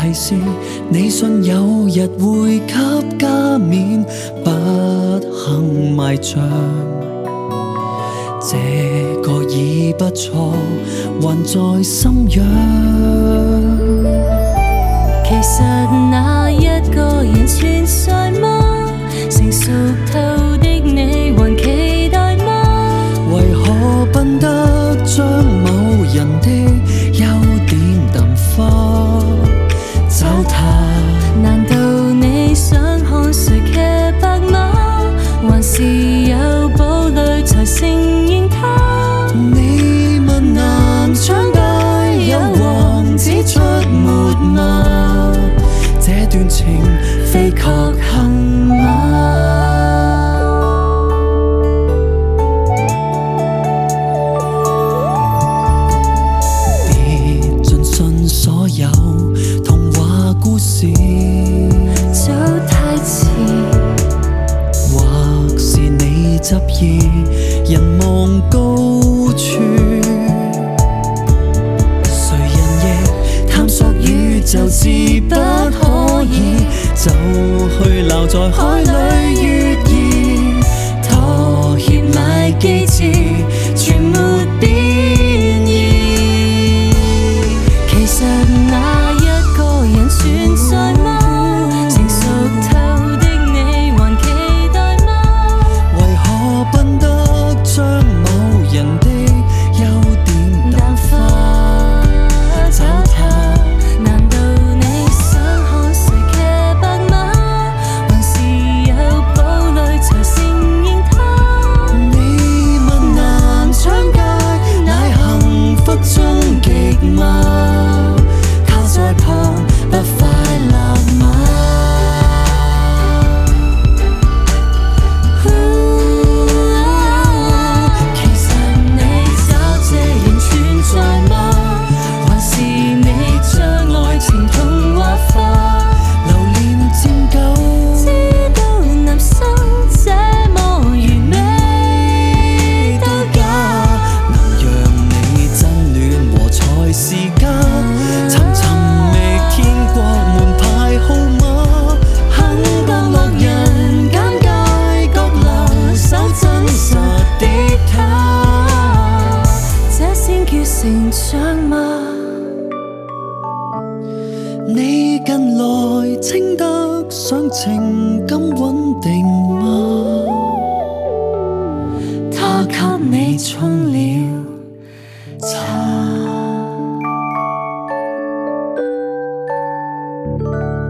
提示你信有日會給加冕，不幸埋葬。這個已不錯，還在心癢。 其實那一個人存在嗎？成熟透的你還期待嗎？ 為何笨得將某人的優點淡化？找他， 難道你想看誰騎白馬？還是有堡壘才承認他？ 你問南昌街有王子出沒嗎？這段情非確幸嗎？別盡信所有童話故事， 走太遲， 或是你執意人望高處。誰人亦探索宇宙是不可以，就去留在海裏悅意，妥協乃機智，全沒變異。 其實那一個人存在嗎？成熟透的你還期待嗎？ 為何笨得將某人的優點淡化？找他， 難道你想看誰騎白馬？還是有堡壘才承認他？ 你問南昌街乃幸福終極嗎？靠在旁不快樂嗎？其實你找這人存在嗎？還是你將愛情童話化？留念漸久， 知道男生這麼完美都假， 能讓你真戀和才是家。尋覓天國門牌號碼，肯當落人間街角留守真實的他， 這先叫成長嗎？ 你近來稱得上情感穩定嗎？他給你沖了茶。